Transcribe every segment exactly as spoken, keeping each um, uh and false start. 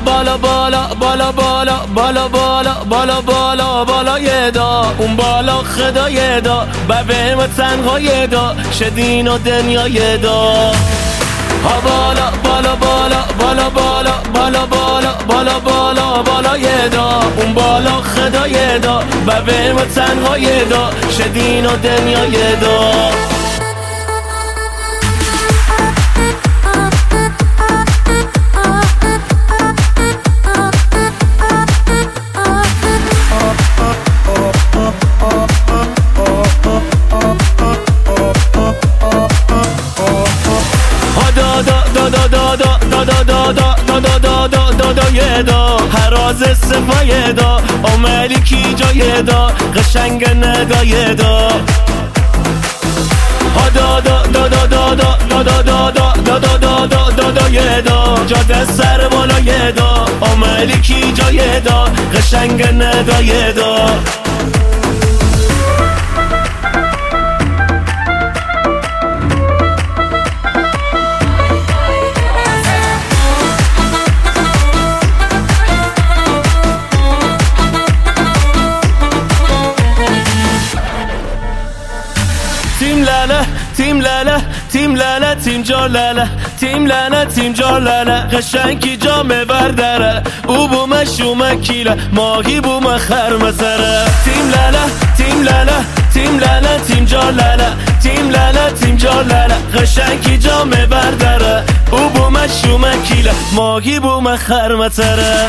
بالا بالا بالا بالا بالا بالا بالا بالا بالا یه دا اون بالا خدا یه دا ببه ما تنها یه دا شدین و دنیا یه دا ها بالا بالا بالا بالا بالا بالا بالا بالا بالا بالا یه دا اون بالا خدا یه دا ببه ما تنها یه دا شدین و دنیا یه دا یه دا هراز صفای دا عملی کی جای دا قشنگ نگاه دا ها دا دا دا دا دا دا دا دا دا دا دا دا دا دا دا یه دا جاده سر بالا یه دا عملی کی جای دا قشنگ نگاه دا تیم لاله تیم لاله تیم لاله تیم جا لاله تیم لاله تیم جا لاله قشنگی جامه برداره او بوم شوم کیله ماهی بوم خرمسره تیم لاله تیم لاله تیم لاله تیم جا لاله تیم لاله تیم جا لاله قشنگی جامه برداره او بوم شوم کیله ماهی بوم خرمسره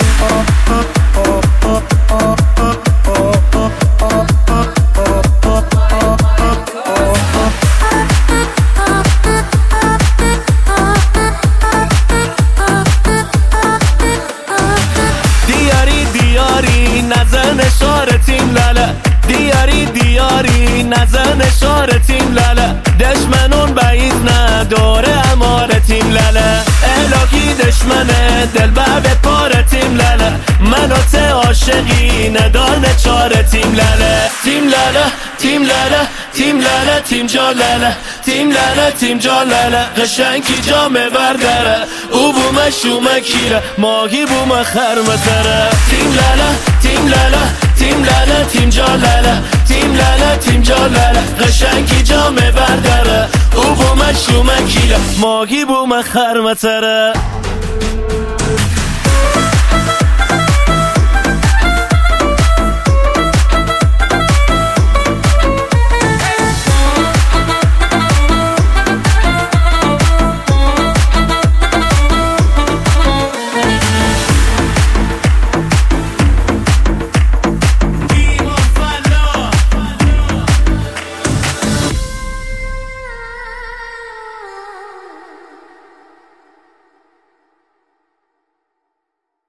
نزن شار تیم لاله دیاری دیاری نزن شار تیم لاله دشمنون بعید نداره امار تیم لاله الهی دشمنه دل به پار تیم لاله منو ته عاشقی ندانه چار تیم لاله تیم لاله تیم لاله تیم لاله تیم جا لاله تیم لاله تیم جا لاله قشنگی جامه برداره او بوم شوم کیره ماهی بوم خرمسره تیم لاله تیم لاله تیم لاله تیم جا لاله تیم لاله تیم جا لاله قشنگی جامه برداره او بوم شوم کیره ماهی بوم خرمسره